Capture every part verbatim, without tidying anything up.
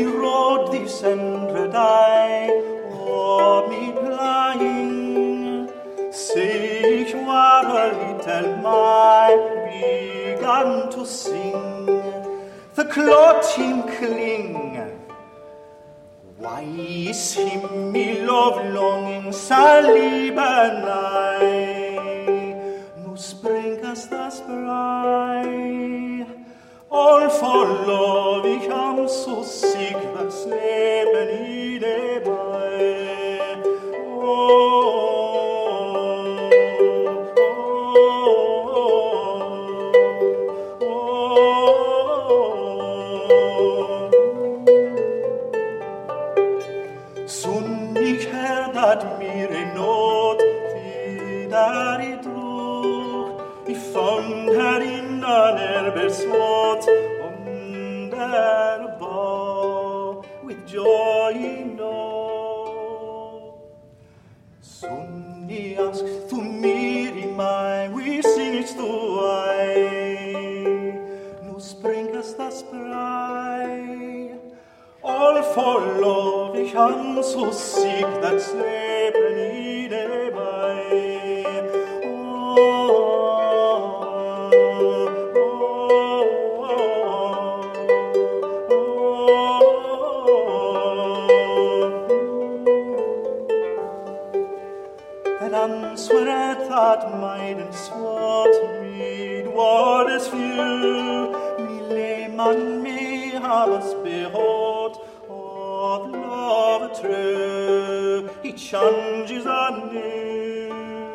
råd de sender deg, og mi playing. Se, ich war a little my began to sing. The clock tinkling. Why is him me love longing så lieben nei? Nu springas das brei. All for love ich am so sick das Leben i det bei. Oh, at mir in Not, die der I drog, I fond her innan er besvått, om der ba, with joy I know. Sun I ask, du mir I mig, vi singst du ei, nu springas das brei, all for love, ich han so sick that's Leben I det bei. Oh, oh, oh, oh. Then answered that maiden swart me, what is few, mi leman me havas behått, of love true, he changes anew.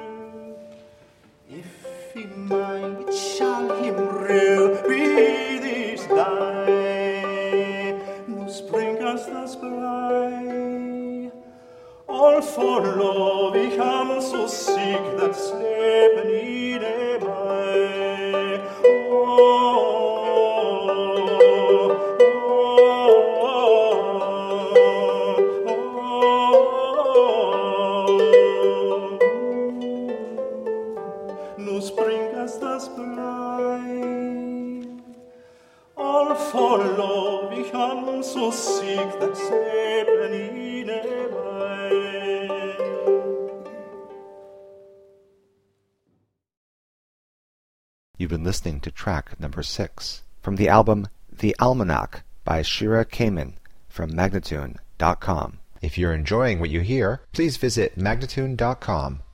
If he mind, it shall him rue, be this day. Nu springas das brei, all for love, ich am so sick that's Leben I det bei. Oh, for love, ich am so sick that's Leben I det bei. You've been listening to track number six from the album The Almanac by Shira Kamen from Magnatune dot com. If you're enjoying what you hear, please visit Magnatune dot com